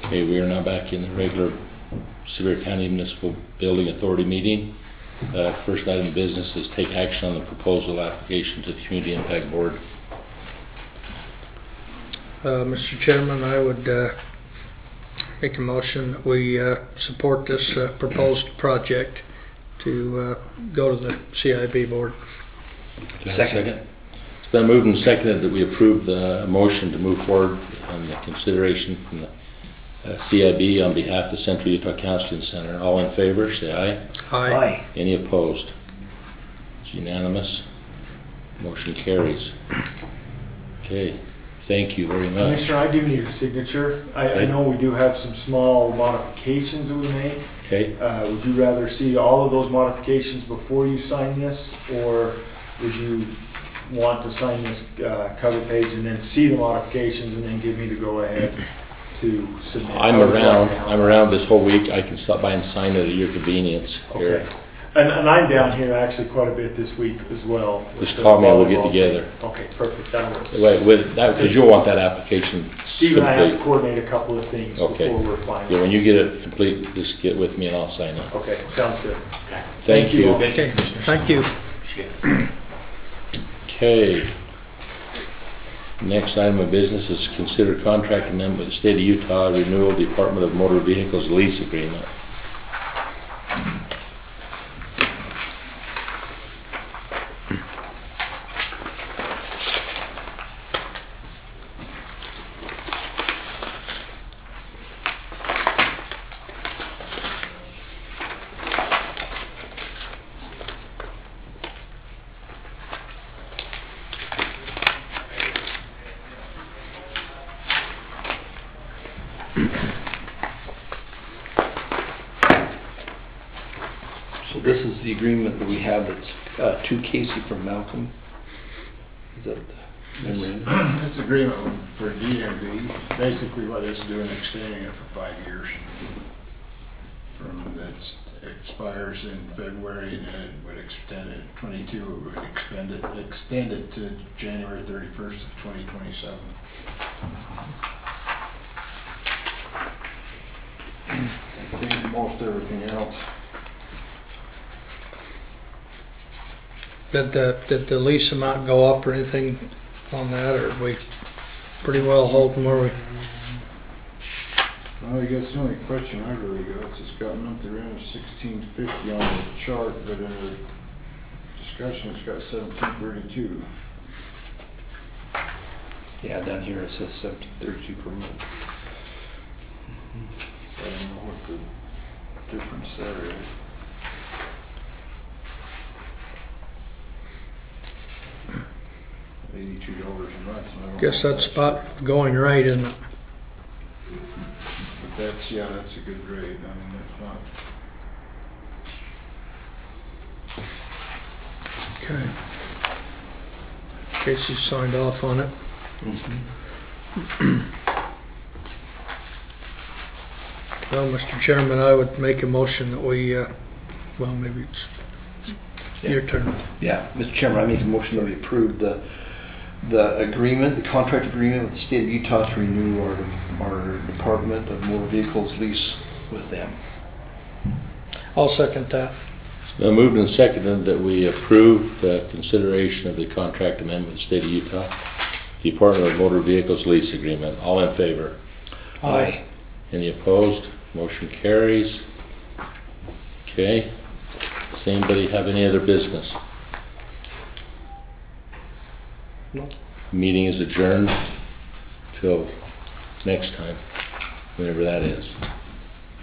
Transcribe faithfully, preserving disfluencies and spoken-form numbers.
Okay, we are now back in the regular Sevier County Municipal Building Authority meeting. Uh, first item of business is take action on the proposal application to the Community Impact Board. Uh, Mister Chairman, I would uh, make a motion that we uh, support this uh, proposed project to uh, go to the C I B board. Second. Second. It's been moved and seconded that we approve the motion to move forward on the consideration from the uh, C I B on behalf of the Central Utah Counseling Center. All in favor, say aye. Aye. Aye. Any opposed? It's unanimous. Motion carries. Okay. Thank you very much. Commissioner, I do need a signature. I, Okay. I know we do have some small modifications that we make. Okay. Uh, would you rather see all of those modifications before you sign this, or would you want to sign this uh, cover page and then see the modifications and then give me the go-ahead to submit? I'm around. I'm around this whole week. I can stop by and sign it at your convenience. Here. Okay. And, and I'm down here actually quite a bit this week as well. Just call me and we'll get together. Okay, perfect. That'll work. Wait, with that, because you'll want that application Steve and I have to complete. coordinate a couple of things Okay. before we're final. Yeah, when you get it complete, just get with me and I'll sign it. Okay, sounds good. Thank you. all. Okay, thank you. Okay. Next item of business is consider contract amendment with the State of Utah Renewal Department of Motor Vehicles Lease Agreement. So this is the agreement that we have that's uh, to Casey from Malcolm. Is that the memorandum? This agreement for D M V, basically what it's doing, extending it for five years. From that expires in February, and then it would extend it, twenty-two, it would extend it, extend it to January thirty-first of twenty twenty-seven. I think most everything else. Did the, did the lease amount go up or anything on that, or are we pretty well holding where we? Well, I guess the only question I really got is it's got monthly rent of sixteen fifty on the chart, but in the discussion it's got seventeen thirty-two. Yeah, down here it says seventeen thirty-two per month. So I don't know what the difference there is. Eighty-two dollars a month. and I don't Guess know if that's about going right, isn't it? But that's, yeah, that's a good rate. I mean, that's not. Okay. Casey signed off on it. Mm-hmm. Well, Mister Chairman, I would make a motion that we, uh, well, maybe it's Yeah. your turn. Yeah, Mister Chairman, I make a motion that we approve the the agreement, the contract agreement with the State of Utah to renew our our Department of Motor Vehicles lease with them. I'll second that. It's been moved and seconded that we approve the consideration of the contract amendment with the State of Utah Department of Motor Vehicles Lease Agreement. All in favor? Aye. Any opposed? Motion carries. Okay. Does anybody have any other business? No. Meeting is adjourned till next time, whenever that is.